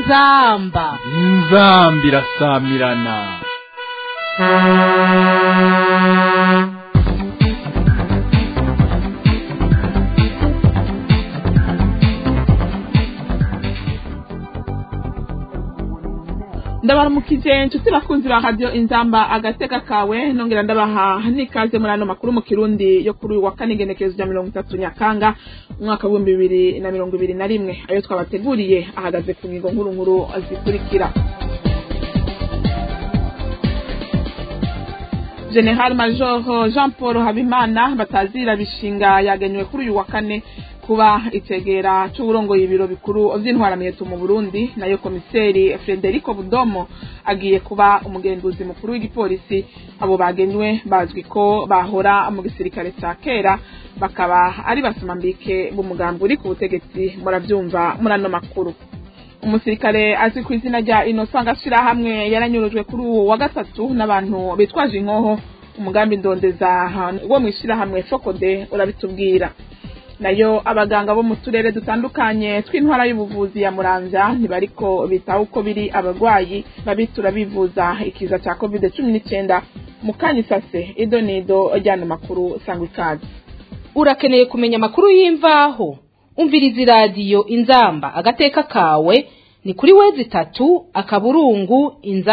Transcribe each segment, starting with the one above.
inzamba irasamirana. ndabaramukije inshuti bakunzi ba radio inzamba agateka kawe nongera ndabaha nikaze muri ano makuru mu kirundi yo kuri wa kane genekezo rya 30 Nyakanga umwaka wa 2021 ayo twabateguriye ahagaze ku ngingo nkuru zikurikira. General Major Jean Paul Habimana batazira bishinga yagenywe kuri uyu wa kane kuba itegera c'uburongoye ibiro bikuru vy'intwaramiheto mu Burundi, nayo komiseri Frederico Budomo agiye kuba umugenduzi mukuru w'igipolisi. Abo bagenywe bazwi ko bahora mu gisirikare ca kera, bakaba ari basomambike b'umugambi uri ku butegetsi. Muravyumva muri ano makuru. Umusirikare azwi ku izina rya Innocent Gashirahamwe yaranyurujwe kuri uwo wa gatatu n'abantu bitwaje inkoho. Umugambi ndondeza wo mwishirahamwe Fokode urabitubwira. Nayo abaganga bo mu turere dutandukanye tw'intwara y'ubuvuzi ya Muramvya ntibariko bitaho uko biri abagwayi babitura bivuza ikiza ca COVID-19 mu Kanyisase. Idonido ryano makuru sangwa ikaze. Urakeneye kumenya amakuru y'imvaho? Umviriza radio Inzamba agateka kawe ni kuri wezi 3 akaburungu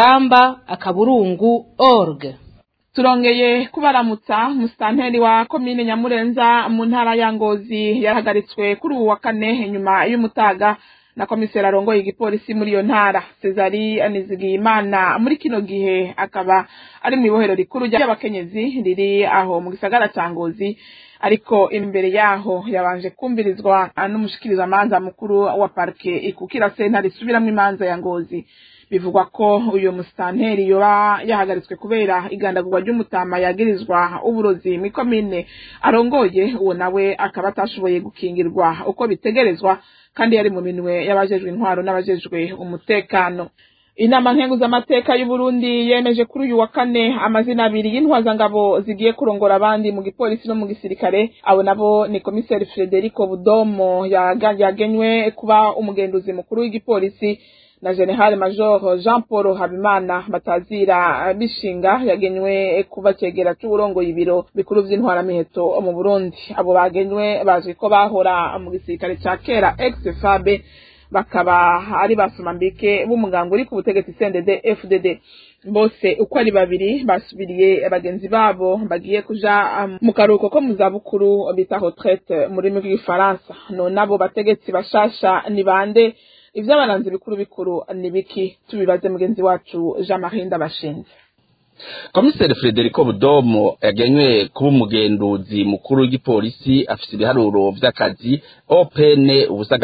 inzamba.org. Turongeye kubaramutsa. Musitanteri wa komine Nyamurenza mu ntara ya Ngozi yarahagaritswe kuri uwa kane nyuma y'umutaga na komiseri arongoye igipolisi muri iyo ntara Cesari Anizigiyimana. Muri kino gihe akaba ari mu ibohero rikuru ry'abakenyezi riri aho mu gisagara ca Ngozi, ariko imbere yaho yabanje kumvirizwa n'umushikiriza amanza mukuru wa parke ikukira sentare isubiramwo imanza ya Ngozi. Bivugwa ko uyo musitanteri yoba yahagaritswe kubera igandagurwa ry'umutama yagirizwa uburozi mu komine arongoye, uwo nawe akaba atashoboye gukingirwa uko bitegerezwa kandi yari mu minwe y'abajejwe intwaro n'abajejwe umutekano. Inama nkenguzamateka y'u Burundi yemeje kuri uyu wa kane amazina abiri y'intwazangabo zigiye kurongora abandi mu gipolisi no mu gisirikare. Abo nabo ni komiseri Frederico Budomo yagenywe kuba umugenduzi mukuru w'igipolisi, na General Major Jean Paul Habimana batazira bishinga yagenywe kuba cegera c'uburongoye ibiro bikuru vy'intwaramiheto mu Burundi. Abo bagenywe bazwi ko bahora mu gisirikare ca kera ex-FAB, bakaba ari basomambike b'umugambi uri ku butegetsi CNDD FDD. Bose uko ari babiri basubiriye abagenzi babo bagiye kuja mu karuhuko ko mu zabukuru bita retraite muri mu Gifaransa. None abo bategetsi bashasha ni bande? Ivyabaranze bikuru nibiki? Tubibaze mugenzi wacu Jean-Marie Ndabashinze. Komiseri Frederico Budomo yagenywe kuba umugenduzi mukuru w'igipolisi, afise ibiharuro vy'akazi OPN ubusa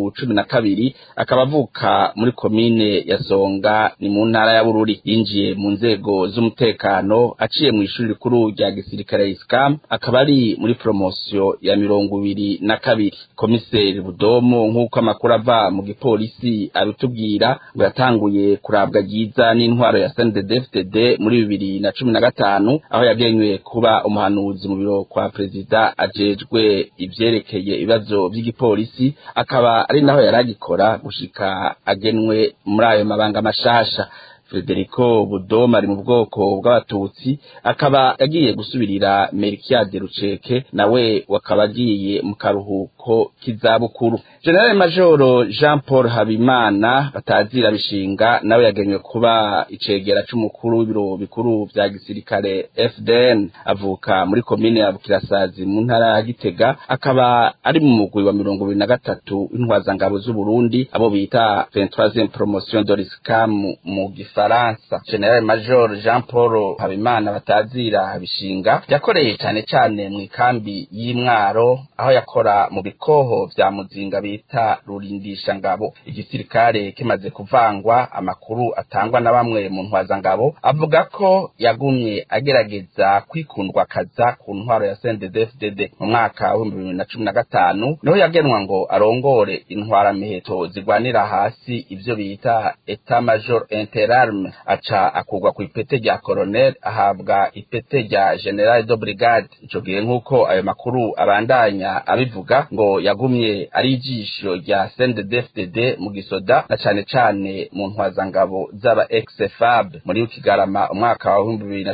312, akaba avuka muri komine ya Songa ni mu ntara ya Bururi. Yinjiye mu nzego z'umutekano aciye mu ishuri rikuru rya gisirikare ISCAM, akaba ari muri promotion ya 22. Komiseri Budomo nk'uko amakuru ava mu gipolisi abitubwira ngo yatanguye kurabwa ryiza n'intwaro ya CNDD-FDD muri 2015, aho yagenywe kuba umuhanuzi mu biro kwa perezida ajejwe ivyerekeye ibibazo by'igipolisi, akaba ari naho yaragikora gushika agenwe muri ayo mabanga mashasha. Frederico Budomo ari mu bwoko bw'abatutsi, akaba yagiye gusubirira Melchiade Ruceke nawe wakaba agiye mu karuhuko k'izabukuru. General Major Jean Paul Habimana batazira bishinga nawe yagenywe kuba icegera c'umukuru w'ibiro bikuru vya gisirikare FDN, avuka muri komine ya Bukirasazi mu ntara ya Gitega, akaba ari mu mugwi wa 23 w'intwazangabo z'u Burundi, abo bita 23e promotion de l'ISCAM mu Gifaransa. General Major Jean Paul Habimana batazira bishinga yakoreye cyane mu ikambi y'Imwaro, aho yakora mu bikoho vya Muzinga bita Rurindisha ngabo. Igisirikare kimaze kuvangwa, amakuru atangwa na bamwe mu ntwazangabo avuga ko yagumye agerageza kwikundwa kaza ku ntwaro ya CNDD-FDD. Mu mwaka wa 2015 niho yagenwa ngo arongore intwaramiheto zigwanira hasi, ivyo bita Etat Major Inter gendarme aca akurwa ku ipete rya colonel ahabwa ipete rya general de brigade. Ico gihe nk'uko ayo makuru abandanya abivuga ngo yagumye ari ijisho rya CNDD-FDD mu gisoda na cane cane mu ntwazangabo z'aba ex-FAB. Muri Kigarama umwaka wa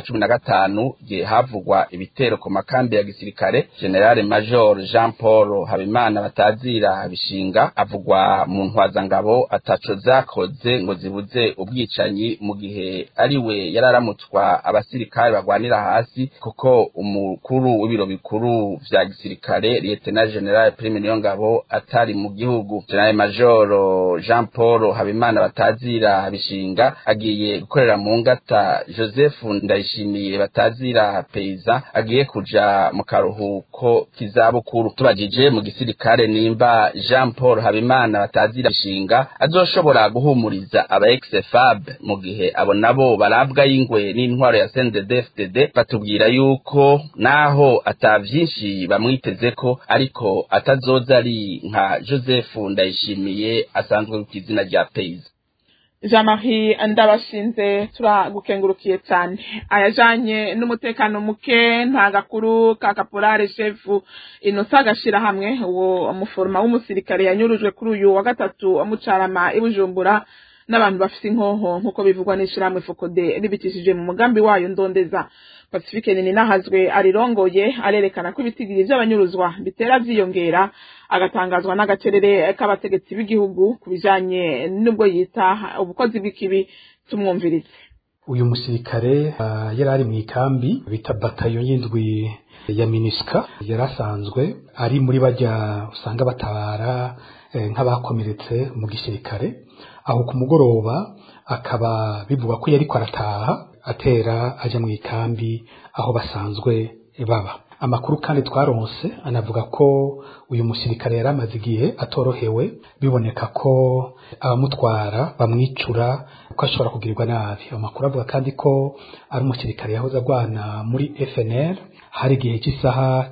2015 gihe havugwa ibitero ku makambi ya gisirikare, General Major Jean Paul Habimana Batazira Bishinga avugwa mu ntwazangabo ataco zakoze ngo zibuze ubwicanyi mu gihe ariwe yararamutswa abasirikare bagwanira hasi, kuko umukuru w'ibiro bikuru vya gisirikare Lieutenant General Prime Niyongabo atari mu gihugu. General Major Jean Paul Habimana Batazira Bishinga agiye gukorera mu ngata Joseph Ndayishimiye Batazira Peiza agiye kuja mu karuhuko kizabukuru. Tubajije mu gisirikare nimba Jean Paul Habimana Batazira Bishinga azoshobora guhumuriza aba ex-FAB mu gihe abo nabo barabwa y'ingwe n'intwaro ya CNDD-FDD, batubwira yuko naho atavyinshi bamwitezeko ariko atazoza ari nka Joseph Ndayishimiye asanzwe ku izina rya Peiza. Jean-Marie Ndabashinze turagukengurukiye cyane. Ayajanye n'umutekano muke nta gakuru ka Caporal Chef Innocent Gashira hamwe uwo umuforma w'umusirikare yanyurujwe kuri uyu wa gatatu amucarama ibujumbura n'abantu bafite inkoho nkuko bivugwa n'ishiramwe Fokode ribitishije mu mugambi wayo ndondeza. Pacifique Ninahazwe arirongoye arerekana ko ibitigiri by'abanyuruzwa bitera vyiyongera, agatangazwa n'agacerere k'abategetsi b'igihugu kubijanye n'ubwo yita ubukozi bw'ikibi. Tumwumvirize. Uyu musirikare yari ari mu ikambi bita batayo y'indwi ya MINUSCA, yarasanzwe ari muri bajya usanga batabara nk'abakomeretse mu gisirikare. Aho ku mugoroba akaba bivuga ko yari kwarataha atera aja mu ikambi aho basanzwe baba. Amakuru kandi twaronse anavuga ko uyu musirikare yaramaze igihe atorohewe, biboneka ko abamutwara bamwicura ko ashobora kugirirwa nabi. Amakuru avuga kandi ko ari umusirikare yahoze agwana muri FNL. Hari igihe cy'isaha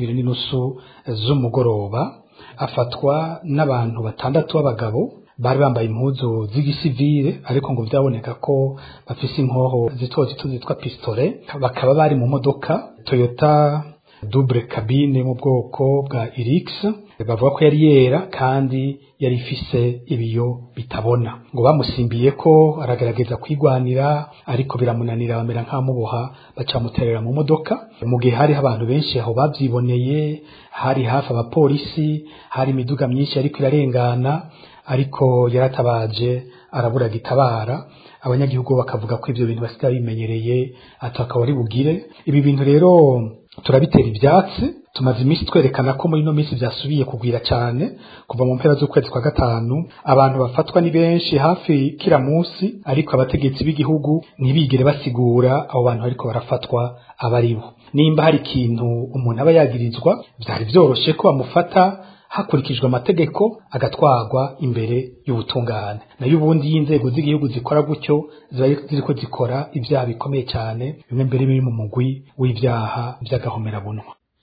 12:30 z'umugoroba afatwa n'abantu batandatu b'abagabo bari bambaye impuzu z'igisivile, ariko ngo byaboneka ko bafise inkoho zito zitwa pistolet. Bakaba bari mu modoka Toyota double cabine mu bwoko bwa Irix, bavuga ko yari yera kandi yari ifise ibiyo bitabona. Ngo bamusimbiye ko aragerageza kwigwanira ariko biramunanira, bamera nk'amuboha bacamuterera mu modoka. Mu gihe hari abantu benshi aho bavyiboneye, hari hafi abapolisi, hari imiduga myinshi ariko irarengana, ariko yaratabaje arabura gitabara. Abanyagihugu bakavuga ko ivyo bintu basigaye bimenyereye ataka wari bugire. Ibi bintu rero turabitera ibyatsi. Tumaze iminsi twerekana ko muri no minsi byasubiye kugwira cyane. Kuva mu mpera z'ukwezi kwa gatanu abantu bafatwa ni benshi hafi kila munsi, ariko abategetsi b'igihugu ntibigere basigura abo bantu ariko barafatwa abaribo. Nimba hari ikintu umuntu aba yagirizwa, byari byoroshe ko bamufata hakurikijwe amategeko agatwagwa imbere y'ubutungane. Nayo ubundi y'inzego z'igihugu zikora gutyo ziriko zikora ibyaha bikomeye cyane, bimwe mbere biri mu mugwi w'ibyaha by'agahomerabunwa.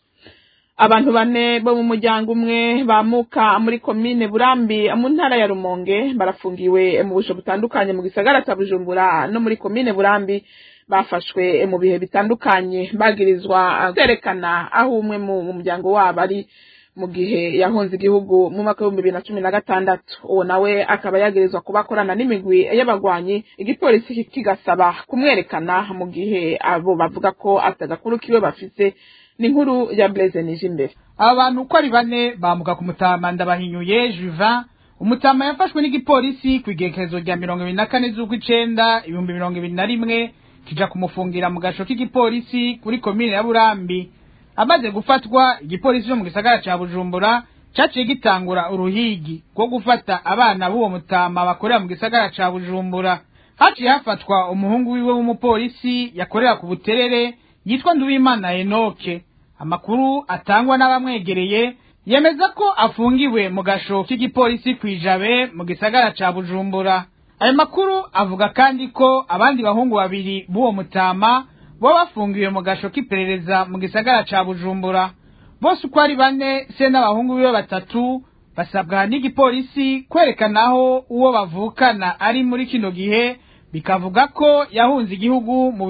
Abantu bane bo mu muryango umwe bamuka muri komine Burambi mu ntara ya Rumonge barafungiwe mu busho butandukanye mu gisagara cya Bujumbura no muri komine Burambi. Bafashwe mu bihe bitandukanye bagirizwa kwerekana aho umwe mu muryango wabo ari mu gihe yahunze igihugu mu mwaka wa 2016. Uwo nawe akaba yagirizwa kubakorana n'imigwi y'abagwanyi, igipolisi kigasaba kumwerekana mu gihe abo bavuga ko atagakuru kiwe bafise. Ni inkuru ya Blaise Nijimbere. Abantu uko ari bane bamuka ku Mutama Ndabahinyuye Juvan. Umutama yafashwe n'igipolisi kwigekezo rya 24 z'ukwicenda 2021 kija kumufungira mu gasho k'igipolisi kuri komine ya Burambi. Amaze gufatwa, igipolisi cyo mu gisagara ca Bujumbura caciye gitangura uruhigi rwo gufata abana b'uwo mutama bakorera mu gisagara ca Bujumbura. Haciye hafatwa umuhungu wiwe w'umupolisi yakorera ku Buterere yitwa Nduwimana Enoke. Amakuru atangwa n'abamwegereye yemeza ko afungiwe mu gasho k'igipolisi kwijabe mu gisagara ca Bujumbura. Ayo makuru avuga kandi ko abandi bahungu babiri b'uwo mutama bo bafungiwe mu gasho k'iperereza mu gisagara ca Bujumbura. Bose uko ari bane se n'abahungu biwe batatu basabwa n'igipolisi kwerekanaho uwo bavukana ari muri kino gihe bikavuga ko yahunze igihugu mu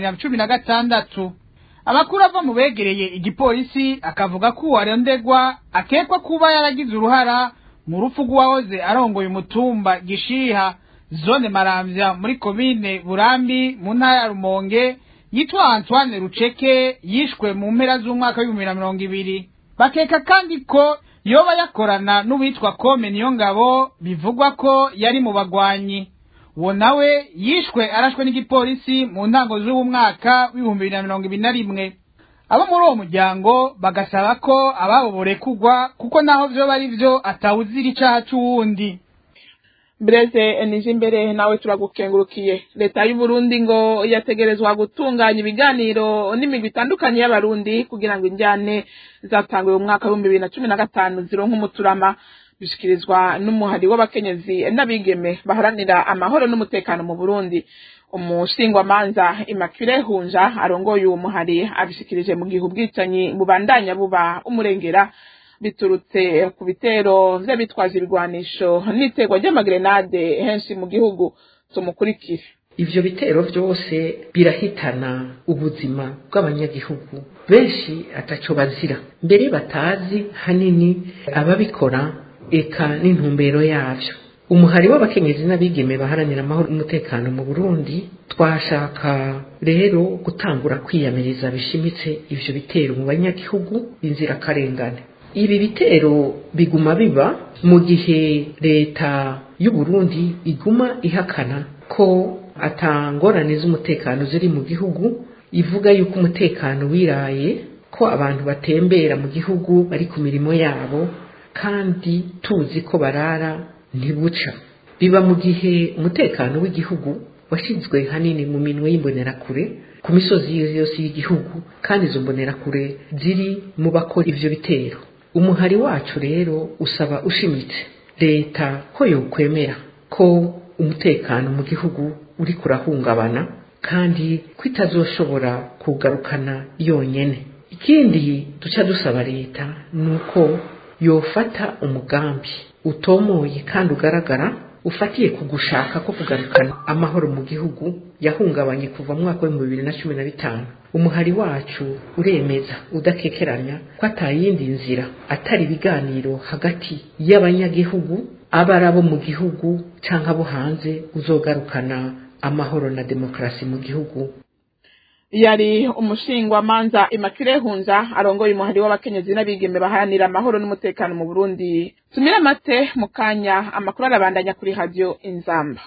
2016. Amakuru ava mu begereye igipolisi akavuga ko uwarondegwa akekwa kuba yaragize uruhara mu rupfu rw'uwahoze arongoye umutumba Gishiha zone Maramvya muri komine Burambi mu ntara ya Rumonge yitwa Antoine Ruceke yishwe mu mpera z'umwaka wa 2020. Bakeka kandi ko yoba yakorana n'uwitwa Kome Niyongabo bivugwa ko yari mu bagwanyi. Uwo nawe yishwe arashwe n'igipolisi mu ntango z'umwaka wa 2021. Abo muri uwo muryango bagasaba ko ababo borekugwa kuko naho vyo bari vyo atawuzira icaha c'uwundi. Breze nije imbere nawe turagukengurukiye. Leta y'u Burundi ngo yategerezwa gutunganya ibiganiro n'imigwi itandukanye y'abarundi kugira ngo injyane zatanguye mu mwaka wa 2015 zironka umuturama. Bishikirizwa n'umuhari w'abakenyezi n'abigeme baharanira amahoro n'umutekano mu Burundi. Umushingwamanza Immaculée Hunja arongoye uwo muhari abishikirije mu gihe ubwicanyi bubandanya buba umurengera biturutse ku bitero vy'abitwaje ibigwanisho n'itegwa ry'amagrenade henshi mu gihugu. Tumukurikire. Ivyo bitero vyose birahitana ubuzima bw'abanyagihugu benshi ataco bazira, mbere batazi hanini ababikora eka n'intumbero yavyo. Umuhari w'abakenyezi n'abigeme baharanira amahoro n'umutekano mu Burundi twashaka rero gutangura kwiyamiriza bishimitse ivyo bitero mu banyagihugu inzira karengane. Ibi bitero biguma biba mu gihe leta y'u Burundi iguma ihakana ko atangorane z'umutekano ziri mu gihugu, ivuga yuko umutekano wiraye, ko abantu batembera mu gihugu bari ku mirimo yabo kandi tuzi ko barara ntibuca. Biba mu gihe umutekano w'igihugu washizwe hanini mu minwe y'imbonerakure ku misozi yose y'igihugu, kandi izo mbonerakure ziri mu bakora ivyo bitero. Umuhari wacu rero usaba ushimitse leta ko yokwemera ko umutekano mu gihugu uri kurahungabana kandi kwitazoshobora kugarukana yonyene. Ikindi duca dusaba leta nuko yofata umugambi utomoye kandi ugaragara ufatiye ku gushaka ko kugarukana amahoro mu gihugu yahungabanye kuva mu mwaka wa 2015. Umuhari wacu uremeza udakekeranya ko atayindi nzira atari ibiganiro hagati y'abanyagihugu abarabo mu gihugu canke abo hanze uzogarukana amahoro na demokrasi mu gihugu. Yari umushingwamanza Immaculée Hunja arongoye umuhari w'abakenyezi n'abigeme baharanira amahoro n'umutekano mu Burundi. Tumira mate mukanya amakuru arabandanya kuri radio Inzamba.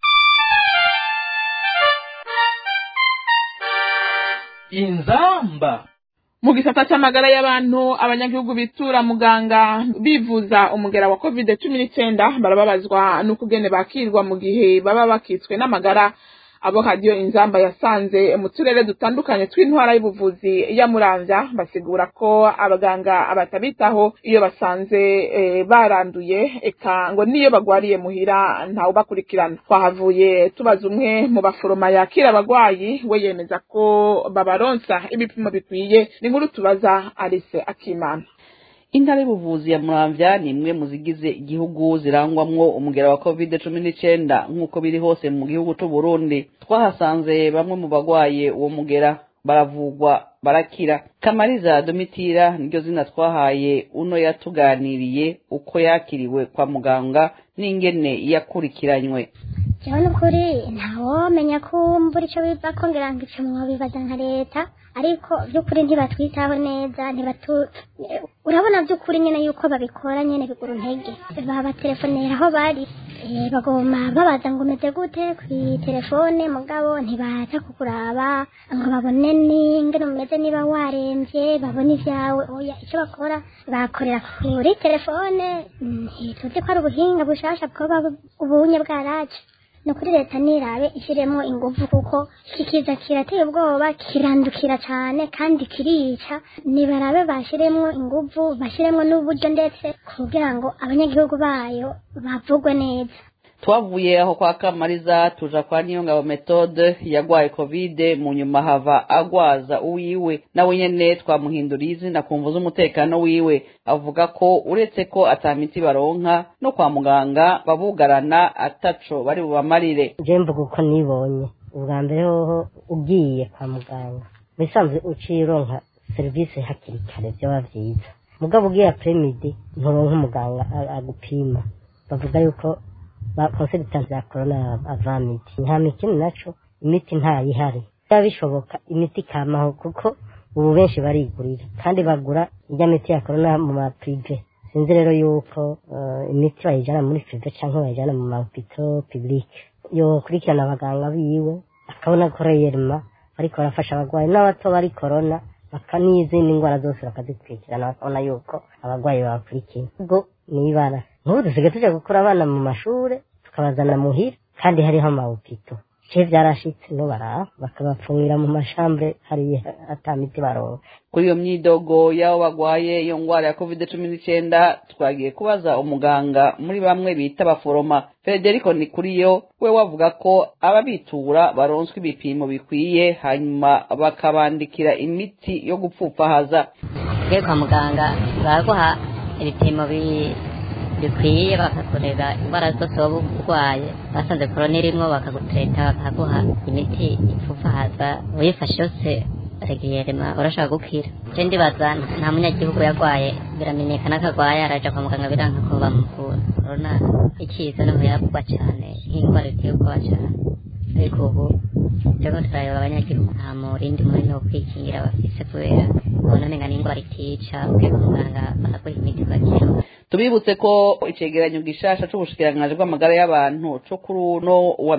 Inzamba. Mu gisata c'amagara y'abantu abanyagihugu bitura muganga bivuza umugera wa COVID-19 barababazwa n'ukugene bakirwa mu gihe baba bakitswe n'amagara. Abo radio Inzamba yasanze mu turere dutandukanye tw'intwara y'ubuvuzi ya Muramvya basigura ko abaganga abatabitaho iyo basanze baranduye, eka ngo niyo bagwariye muhira ntawe bakurikirana. Twahavuye tubaza umwe mu baforoma yakira abagwayi, we yemeza ko babaronsa ibipimo bikwiye. Ni nkuru tubaza Alice Akimana. Intara y'ubuvuzi ya Muramvya ni imwe mu zigize igihugu zirangwamwo umugera wa COVID-19 nk'uko biri hose mu gihugu c'u Burundi. Twahasanze bamwe mu bagwaye uwo mugera baravugwa barakira. Kamariza Domitira niryo zina twahaye uno yatuganiriye uko yakiriwe kwa muganga n'ingene yakurikiranywe. Cyane kuri ntawo menya ko mbura ico biva ko ngira ngo ico mwobibaza nka leta, ariko by'ukuri ntibatwitaho neza, urabona by'ukuri nyene yuko babikora nyene bigura intege. Babatelefonera aho bari bagoma babaza ngo umeze gute kuri telefone, mugabo ntibaza kukuraba ngo babone n'ingene umeze, niba waremvye babone ivyawe. Oya, ico bakora bakorera kuri telefone. Ntituzi ko ari ubuhinga bushasha bwoba ubunye bwaraje. No kuri leta nirabe ishiremo ingufu kuko kikiza kirateye ubwoba, kirandukira cyane kandi kirica. Nibarabe bashiremo ingufu, bashiremo n'uburyo ndetse kugira ngo abanyagihugu bayo bavugwe neza. twavuye aho kwa Kamariza tuja kwa Niyongabo Methode yagwaye covid mu nyuma hava agwaza uwiwe nawe nyene twamuhindura izina kumvuza umutekano wiwe avuga ko uretse ko atamiti baronka no kwa muganga babugarana ataco bari bubamarire. Je mvuga uko nibonye ubwa mbere hoho ugiye kwa muganga bisanzwe ucironka service hakiri kare byo bavyiza mugabo ugiye apremidi nturonka umuganga agupima bavuga yuko ba consultant ya corona avamiti nta mikino naco imiti nta yihari bishoboka imiti kamaho kuko ubu benshi barigurira kandi bagura ijya miti ya corona mu ma privé sinzi rero yuko imiti bayijana muri privé cyangwa bayijana mu ma hôpital public yo kurikirana abaganga biwe akabona ko reyerma ariko barafasha abagwayi n'abato bari corona bakanizindi ingwara zose bakazikurikirana bakabona yuko abagwayi babakurikiye ubwo nibara n'ubu dusigaye tujya gukura abana mu mashure tukabazana muhira kandi hariho amahopito ce vyarashitse no bara bakabapfungira mu mashambre hari atamiti baronka. Kuri iyo myidogo y'abo bagwaye iyo ngwara ya covid-19 twagiye kubaza umuganga muri bamwe bita abaforoma Federico Nikuriyo we wavuga ko ababitura baronswe ibipimo bikwiye hanyuma bakabandikira imiti yo gupfupahaza. Kwa muganga baguha ibipimo bikwiye bakakureba indwara zose waba urwaye basanze korona irimwo bakagutreta bakaguha imiti ipfufahaza uyifashe yose regiyerema urashaka gukira. Je ndibaza nta munyagihugu yagwaye biramenyekana ko agwaye araja kwa muganga biranka ko bamuvura. Korona ikiza no yavugwa cyane nk'indwara iteye ubwoba cyane ariko ubu rero turareba abanyagihugu nta murindi muri no kwikingira bafise kubera ubona menga n'indwara itica kuri muganga bakaguha imiti bakira. Tubibutse ko icegeranyo gishasha c'ubushikiranganje bw'amagara y'abantu co kuri uno wa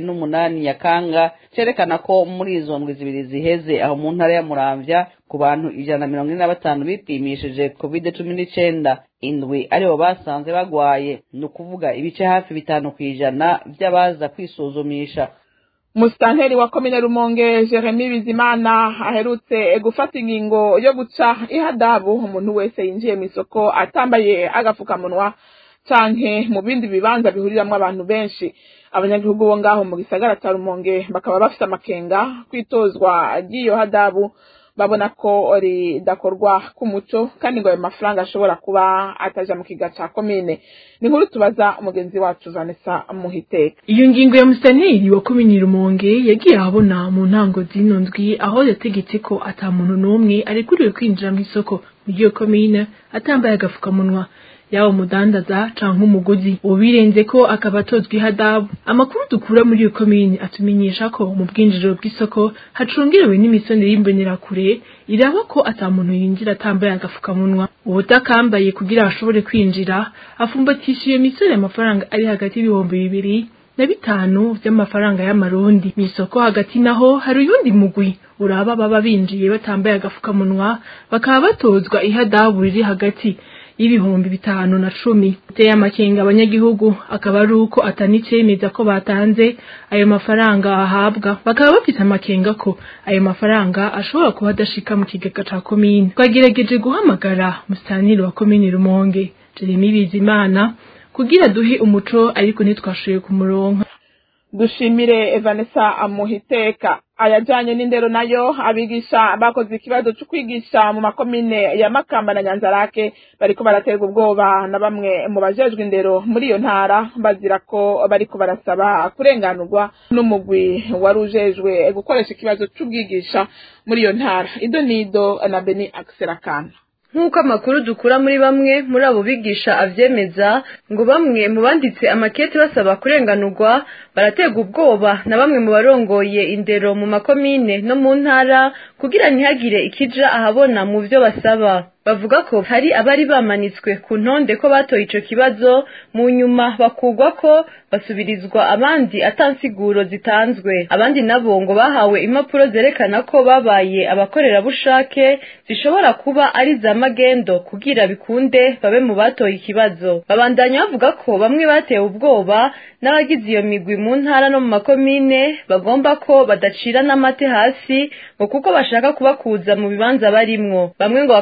28 Nyakanga cerekana ko muri izo ndwi zibiri ziheze aho mu ntara ya Muramvya ku bantu 145 bipimishije covid-19 indwi aribo basanze bagwaye no kuvuga ibice hafi 5% by'abaza kwisuzumisha. Musitanteri wa komine Rumonge Jeremy Bizimana aherutse gufata ingingo yo guca ihadabu umuntu wese yinjiye mu isoko atambaye agafukamunwa canke mu bindi bibanza bihuriramwe abantu benshi. Abanyagihugu bo ngaho mu gisagara ca Rumonge bakaba bafite amakenga kwitozwa ry'iyo hadabu babona ko ridakorwa ku muco kandi ngo ayo mafaranga ashobora kuba ataja mu kiga ca komine. Ni nkuru tubaza umugenzi wacu Vanessa Muhiteka. Iyo ngingo ya musitanteri wa komine Rumonge yagiye ahabona mu ntango zino ndwi aho yategetse ko ata muntu n'umwe arekuriwe kwinjira mu isoko mu iyo komine atambaye agafukamunwa yawo mudandaza canke umuguzi ubirenze ko akaba atozwa ihadabu. Amakuru dukura muri iyo komine atumenyesha ko mu bwinjiriro bw'isoko hacungerewe n'imisonero y'imbonerakure iraba ko ata muntu yinjira atambaye agafukamunwa. Ubutakambaye kugira ashobore kwinjira afumbatisha iyo misoro y'amafaranga ari hagati y'ibihumbi 2 na 5 vy'amafaranga y'amarundi. Mu isoko hagati naho hari uyundi mugwi uraba baba binjiye batambaye agafukamunwa bakaba batozwa ihadabu riri hagati y'ibihumbi 5 na 10. Uteye amakenga abanyagihugu akaba ari uko atanicemeza ko batanze ayo mafaranga ahabwa, bakaba bafite amakenga ko ayo mafaranga ashobora kuba adashika mu kigega ca komine. Twagerageje guhamagara musitanteri wa komine Rumonge Jeremy Bizimana kugira duhe umuco ariko ntitwashoboye kumuronka. Dushimire Vanessa Muhiteka. Ayajanye n'indero nayo abigisha bakoze ikibazo cyo kwigisha mu makomine ya Makamba na Nyanzarake bariko baraterwa ubwoba na bamwe mu bajejwe indero muri iyo ntara bazira ko bariko barasaba kurenganurwa n'umugwi warujejwe gukoresha ikibazo cy'ubwigisha muri iyo ntara. Idonido na Beni Akserakana. Nk'uko amakuru dukura muri bamwe muri abo bigisha avyemeza ngo bamwe mu banditse amakete basaba kurenganurwa baraterwa ubwoba na bamwe mu barongoye indero mu makomine no mu ntara kugira ntihagire ikija ahabona mu vyo basaba. Bavuga ko hari abari bamanitswe ku ntonde ko batoye ico kibazo mu nyuma bakugwa ko basubirizwa abandi atansiguro zitanzwe. Abandi nabo ngo bahawe impapuro zerekana ko babaye abakorera bushake zishobora kuba ari za magendo kugira bikunde babe mu batoye ikibazo. Babandanya bavuga ko bamwe batewe ubwoba n'abagize iyo migwi mu ntara no mu makomine bagomba ko badacira n'amate hasi ngo kuko bashaka kubakuza mu bibanza barimwo. Bamwe ngo bakaba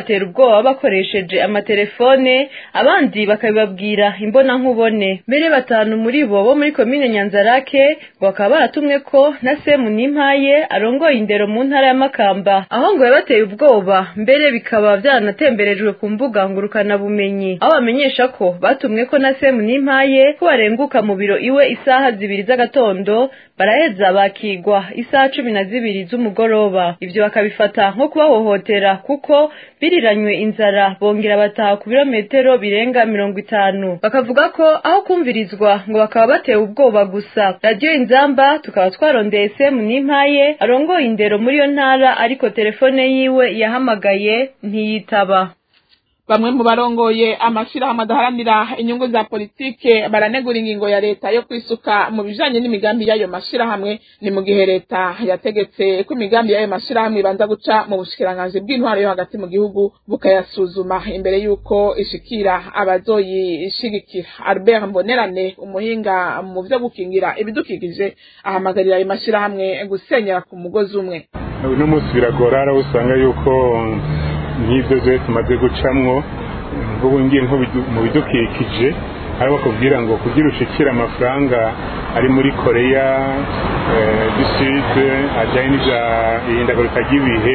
babatera ubwoba bakoresheje amatelefone abandi bakabibabwira imbona nkubone. Mbere batanu muri bo muri komine Nyanzarake bakaba baratumwe ko na Semu Nimpaye arongoye indero mu ntara ya Makamba, aho ngo yabateye ubwoba mbere bikaba byanatemberejwe ku mbuga ngurukana bumenyi, aho bamenyesha ko batumwe ko na Semu Nimpaye ko barenguka mu biro iwe isaha 2 z'agatondo baraheza bakigwa isaha 12 z'umugoroba. Ivyo bakabifata nko kubahohotera kuko biriranywe inzara bongera bataha ku birometero birenga 50. Bakavuga ko aho kumvirizwa ngo bakaba batewe ubwoba gusa. Radio Inzamba tukaba twarondeye Semu Nimpaye arongoye indero muri yo ntara, ariko telefone yiwe yahamagaye ntiyitaba. Bamwe mu barongoye amashirahamwe adaharanira inyungu za politike baranegura ingingo ya leta yo kwisuka mu bijanye n'imigambi y'ayo mashirahamwe, ni mu gihe leta yategetse ko imigambi y'ayo mashirahamwe ibanza guca mu bushikiranganji bw'intwaro yo hagati mu gihugu bukayasuzuma imbere y'uko ishikira abazoyishigikira. Albert Mbonerane, umuhinga mu vyo gukingira ibidukikije, ahamagarira ayo mashirahamwe gusenyera ku mugozi umwe. Uno munsi biragora usanga yuko nk'ibyo zose tumaze gucamwo ngo ngiye mu bidukikije, aho bakubwira ngo kugira ushikira amafaranga ari muri Korea du Sud ajyanye n'ibya ihindagurika ry'ibihe,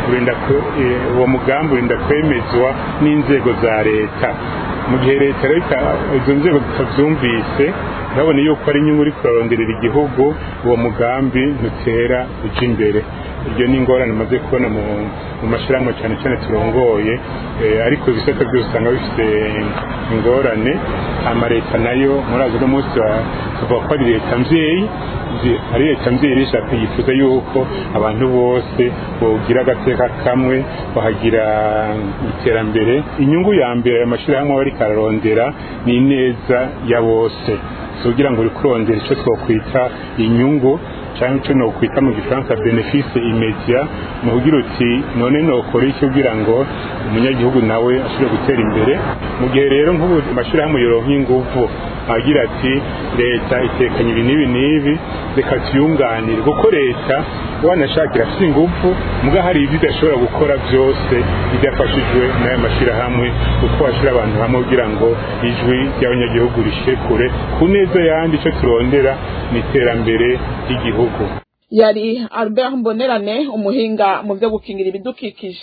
uwo mugambi urinda kwemezwa n'inzego za leta. Mu gihe leta izo nzego zitavyumvise urabona yuko ari inyungu uri kuronderera igihugu, uwo mugambi ntutera uja imbere. Ibyo ni ingorane maze kubona mu mashirahamwe cyane cyane turongoye, ariko ibisata byose usanga bifite ingorane. Amaleta nayo murazi no munsi tuvuga ko ari leta mvyeyi, ari leta mvyeyi rishaka yifuza yuko abantu bose bogira agateka kamwe, bahagira iterambere. Inyungu ya mbere y'amashirahamwe bari kararondera ni ineza ya bose, kugira ngo uri kurondera icyo twokwita inyungu cyangwa icyo no kwita mu gifaransa benefice immédiat, mu kugira uti none nokora iki kugira ngo umunyagihugu nawe ashobore gutera imbere. Mu gihe rero nk'ubu amashirahamwe yoronka inguvu agira ati leta itekanye ibi n'ibi n'ibi, reka tuyunganire, kuko leta wanashakira afite inguvu muga hari ibyo idashobora gukora byose idafashijwe n'aya mashirahamwe, kuko ashira abantu hamwe kugira ngo ijwi ry'abanyagihugu rishike kure ku neza yandi. Icyo turondera ni iterambere ry'igihugu. Yari Albert Mbonerane, umuhinga mu byo gukingira ibidukikije.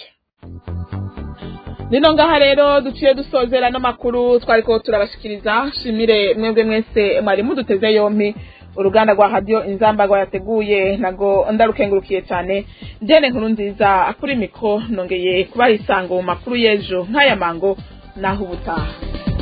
Nino ngaha rero duciye dusozera n'amakuru twariko turabashikiriza. Shimire mwebwe mwese mwari muduteze yompi. Uruganda rwa Radio Inzamba rwayateguye nago ndarukengurukiye cyane. Jene nkuru nziza kuri mikro nongeye kubaha isango mu makuru y'ejo nk'aya mango naho ubutaha.